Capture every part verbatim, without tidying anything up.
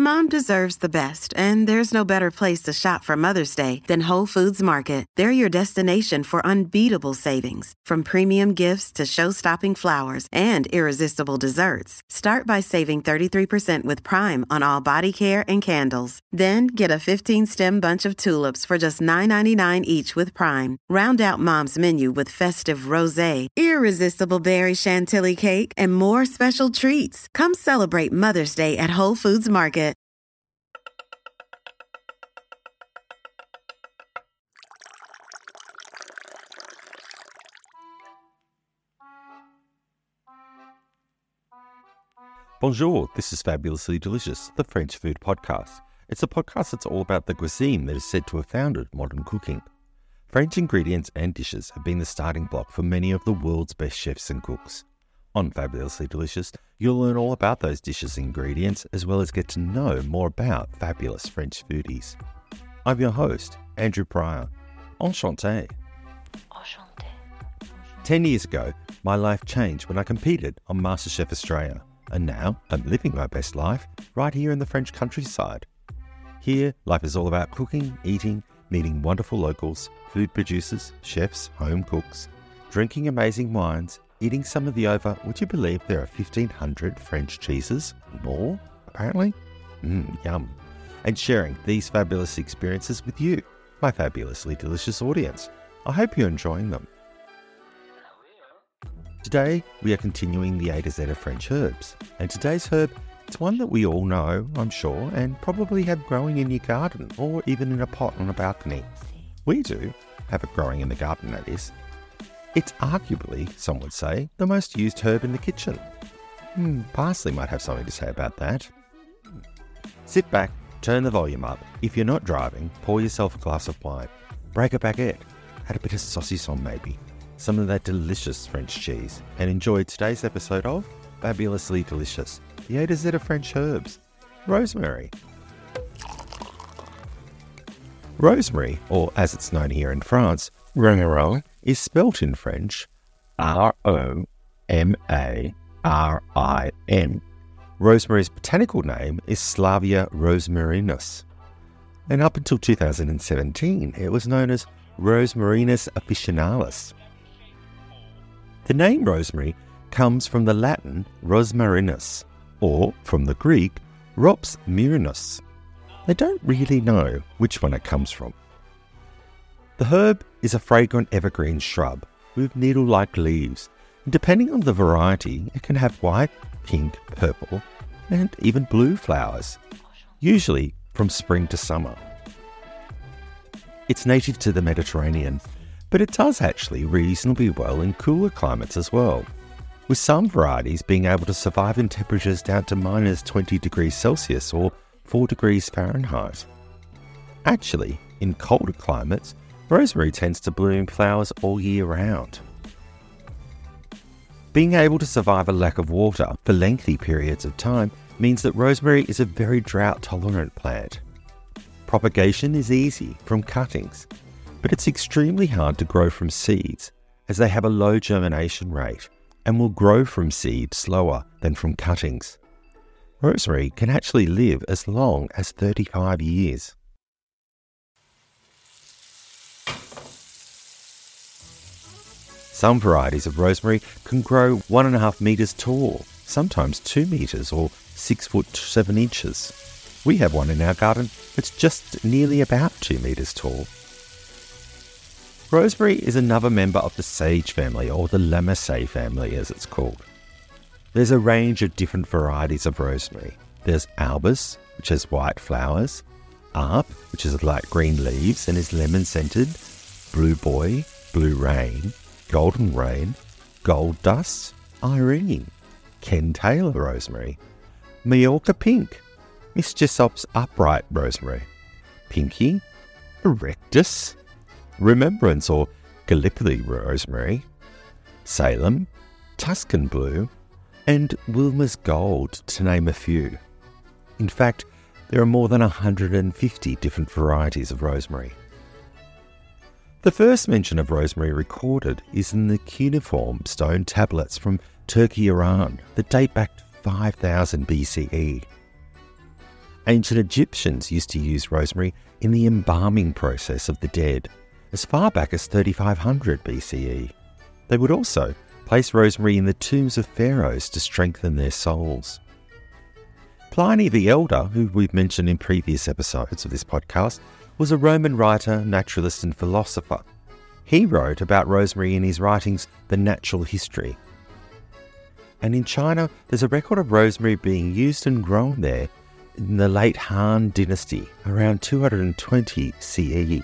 Mom deserves the best, and there's no better place to shop for Mother's Day than Whole Foods Market. They're your destination for unbeatable savings, from premium gifts to show-stopping flowers and irresistible desserts. Start by saving thirty-three percent with Prime on all body care and candles. Then get a fifteen-stem bunch of tulips for just nine ninety-nine each with Prime. Round out Mom's menu with festive rosé, irresistible berry chantilly cake, and more special treats. Come celebrate Mother's Day at Whole Foods Market. Bonjour, this is Fabulously Delicious, the French food podcast. It's a podcast that's all about the cuisine that is said to have founded modern cooking. French ingredients and dishes have been the starting block for many of the world's best chefs and cooks. On Fabulously Delicious, you'll learn all about those dishes and ingredients, as well as get to know more about fabulous French foodies. I'm your host, Andrew Pryor. Enchanté. Enchanté. Ten years ago, my life changed when I competed on MasterChef Australia. And now I'm living my best life right here in the French countryside. Here, life is all about cooking, eating, meeting wonderful locals, food producers, chefs, home cooks, drinking amazing wines, eating some of the over, would you believe there are fifteen hundred French cheeses? More, apparently? Mmm, yum. And sharing these fabulous experiences with you, my fabulously delicious audience. I hope you're enjoying them. Today, we are continuing the A to Z of French herbs, and today's herb is one that we all know, I'm sure, and probably have growing in your garden, or even in a pot on a balcony. We do have it growing in the garden, that is. It's arguably, some would say, the most used herb in the kitchen. Hmm, parsley might have something to say about that. Sit back, turn the volume up. If you're not driving, pour yourself a glass of wine. Break a baguette. Add a bit of saucisson maybe. Some of that delicious French cheese, and enjoy today's episode of Fabulously Delicious, the A to Z of French herbs. Rosemary. Rosemary, or as it's known here in France, romarin, is spelt in French R O M A R I N. Rosemary's botanical name is Slavia rosmarinus, and up until two thousand seventeen it was known as Rosmarinus officinalis. The name rosemary comes from the Latin rosmarinus, or from the Greek rops myrinus. They don't really know which one it comes from. The herb is a fragrant evergreen shrub with needle-like leaves, and depending on the variety, it can have white, pink, purple, and even blue flowers, usually from spring to summer. It's native to the Mediterranean, but it does actually reasonably well in cooler climates as well, with some varieties being able to survive in temperatures down to minus twenty degrees Celsius or four degrees Fahrenheit. Actually, in colder climates, rosemary tends to bloom flowers all year round. Being able to survive a lack of water for lengthy periods of time means that rosemary is a very drought-tolerant plant. Propagation is easy from cuttings, but it's extremely hard to grow from seeds as they have a low germination rate and will grow from seed slower than from cuttings. Rosemary can actually live as long as thirty-five years. Some varieties of rosemary can grow one and a half metres tall, sometimes two metres or six foot seven inches. We have one in our garden that's just nearly about two metres tall. Rosemary is another member of the sage family, or the Lamiaceae family as it's called. There's a range of different varieties of rosemary. There's albus, which has white flowers, arp, which has light green leaves and is lemon-scented, blue boy, blue rain, golden rain, gold dust, Irene, Ken Taylor rosemary, Majorca pink, Miss Jessop's upright rosemary, Pinky, erectus, Remembrance or Gallipoli rosemary, Salem, Tuscan blue, and Wilmer's gold, to name a few. In fact, there are more than one hundred fifty different varieties of rosemary. The first mention of rosemary recorded is in the cuneiform stone tablets from Turkey, Iran that date back to five thousand B C E. Ancient Egyptians used to use rosemary in the embalming process of the dead as far back as thirty-five hundred B C E. They would also place rosemary in the tombs of pharaohs to strengthen their souls. Pliny the Elder, who we've mentioned in previous episodes of this podcast, was a Roman writer, naturalist and philosopher. He wrote about rosemary in his writings The Natural History. And in China, there's a record of rosemary being used and grown there in the late Han Dynasty, around two hundred twenty C E.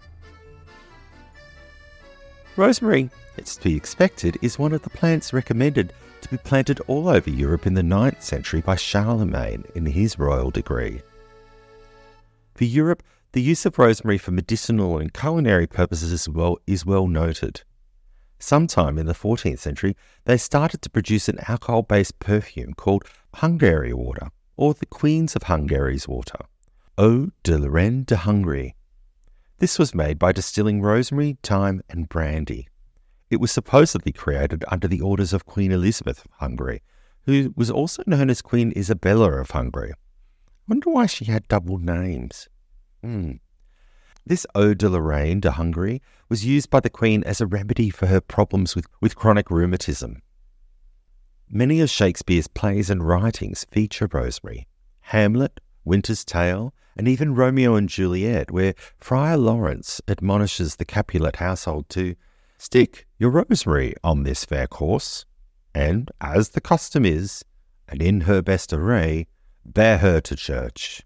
Rosemary, it's to be expected, is one of the plants recommended to be planted all over Europe in the ninth century by Charlemagne in his royal decree. For Europe, the use of rosemary for medicinal and culinary purposes is well, is well noted. Sometime in the fourteenth century, they started to produce an alcohol-based perfume called Hungary water, or the Queens of Hungary's water, Eau de la Reine de Hungary. This was made by distilling rosemary, thyme and brandy. It was supposedly created under the orders of Queen Elizabeth of Hungary, who was also known as Queen Isabella of Hungary. I wonder why she had double names. Hmm. This Eau de la Reine de Hungary was used by the Queen as a remedy for her problems with, with chronic rheumatism. Many of Shakespeare's plays and writings feature rosemary. Hamlet, Winter's Tale, and even Romeo and Juliet, where Friar Lawrence admonishes the Capulet household to stick your rosemary on this fair course, and, as the custom is, and in her best array, bear her to church.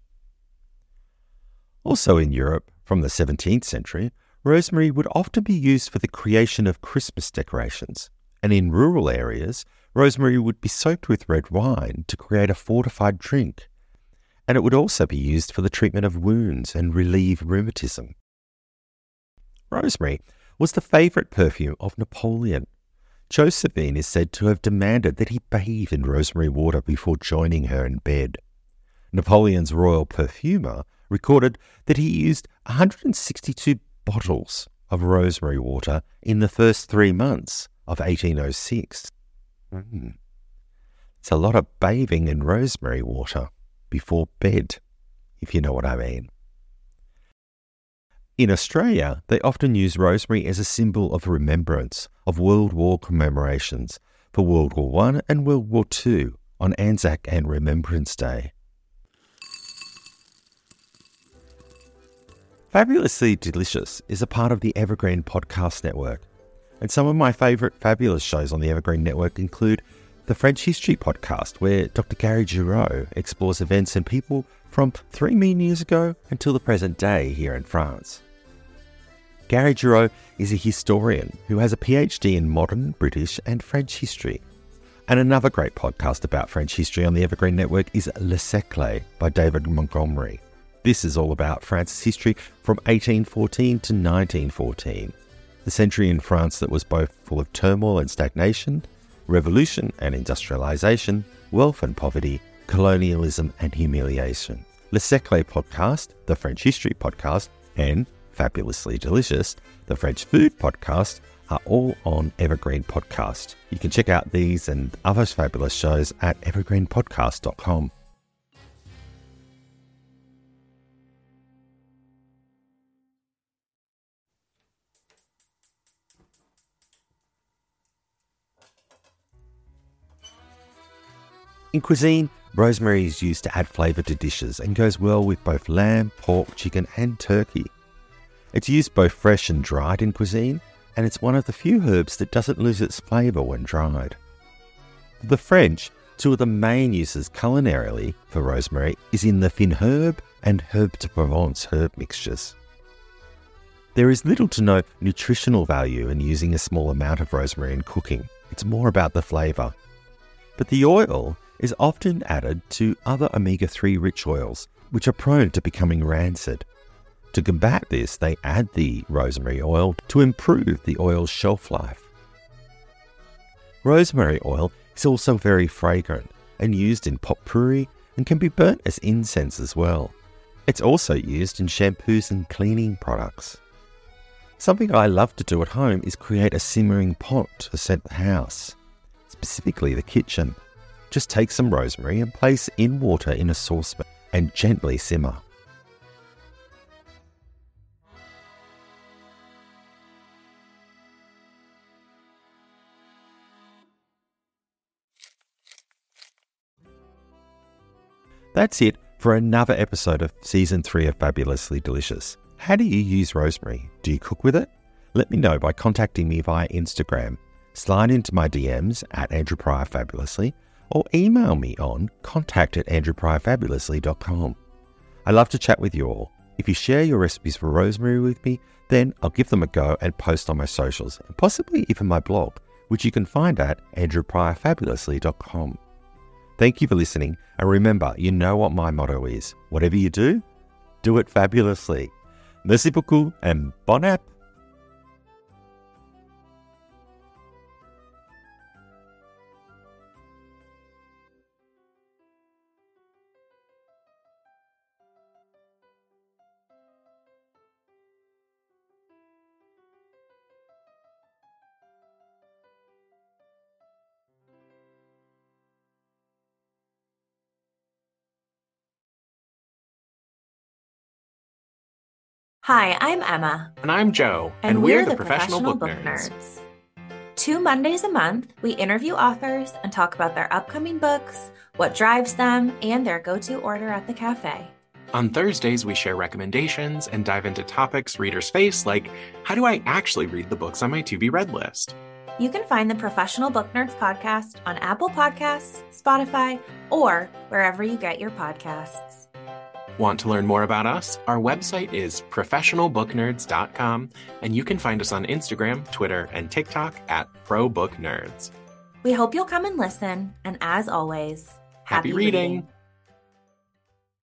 Also in Europe, from the seventeenth century, rosemary would often be used for the creation of Christmas decorations, and in rural areas, rosemary would be soaked with red wine to create a fortified drink, and it would also be used for the treatment of wounds and relieve rheumatism. Rosemary was the favourite perfume of Napoleon. Josephine is said to have demanded that he bathe in rosemary water before joining her in bed. Napoleon's royal perfumer recorded that he used one hundred sixty-two bottles of rosemary water in the first three months of eighteen oh six. Mm. It's a lot of bathing in rosemary water before bed, if you know what I mean. In Australia, they often use rosemary as a symbol of remembrance of World War commemorations for World War One and World War Two on Anzac and Remembrance Day. Fabulously Delicious is a part of the Evergreen Podcast Network, and some of my favourite fabulous shows on the Evergreen Network include the French History Podcast, where Doctor Gary Giraud explores events and people from three million years ago until the present day here in France. Gary Giraud is a historian who has a PhD in modern British and French history. And another great podcast about French history on the Evergreen Network is Le Siècle by David Montgomery. This is all about France's history from eighteen fourteen to nineteen fourteen, the century in France that was both full of turmoil and stagnation, revolution and industrialization, wealth and poverty, colonialism and humiliation. Le Siècle podcast, the French History podcast, and Fabulously Delicious, the French Food podcast, are all on Evergreen Podcast. You can check out these and other fabulous shows at evergreen podcast dot com. In cuisine, rosemary is used to add flavour to dishes and goes well with both lamb, pork, chicken and turkey. It's used both fresh and dried in cuisine, and it's one of the few herbs that doesn't lose its flavour when dried. For the French, two of the main uses culinarily for rosemary is in the fin herbe and herbe de Provence herb mixtures. There is little to no nutritional value in using a small amount of rosemary in cooking. It's more about the flavour. But the oil is often added to other omega three rich oils, which are prone to becoming rancid. To combat this, they add the rosemary oil to improve the oil's shelf life. Rosemary oil is also very fragrant and used in potpourri and can be burnt as incense as well. It's also used in shampoos and cleaning products. Something I love to do at home is create a simmering pot to scent the house, specifically the kitchen. Just take some rosemary and place in water in a saucepan and gently simmer. That's it for another episode of Season three of Fabulously Delicious. How do you use rosemary? Do you cook with it? Let me know by contacting me via Instagram. Slide into my D Ms at Andrew Pryor Fabulously or email me on contact at andrew pryor fabulously dot com. I love to chat with you all. If you share your recipes for rosemary with me, then I'll give them a go and post on my socials and possibly even my blog, which you can find at andrew pryor fabulously dot com. Thank you for listening, and remember, you know what my motto is. Whatever you do, do it fabulously. Merci beaucoup and bon app. Hi, I'm Emma. And I'm Joe. And, and we're, we're the, the Professional, Professional Book, Book Nerds. Nerds. Two Mondays a month, we interview authors and talk about their upcoming books, what drives them, and their go-to order at the cafe. On Thursdays, we share recommendations and dive into topics readers face, like how do I actually read the books on my to-be-read list? You can find the Professional Book Nerds podcast on Apple Podcasts, Spotify, or wherever you get your podcasts. Want to learn more about us? Our website is professional book nerds dot com, and you can find us on Instagram, Twitter, and TikTok at ProBookNerds. We hope you'll come and listen, and as always, happy, happy reading. reading.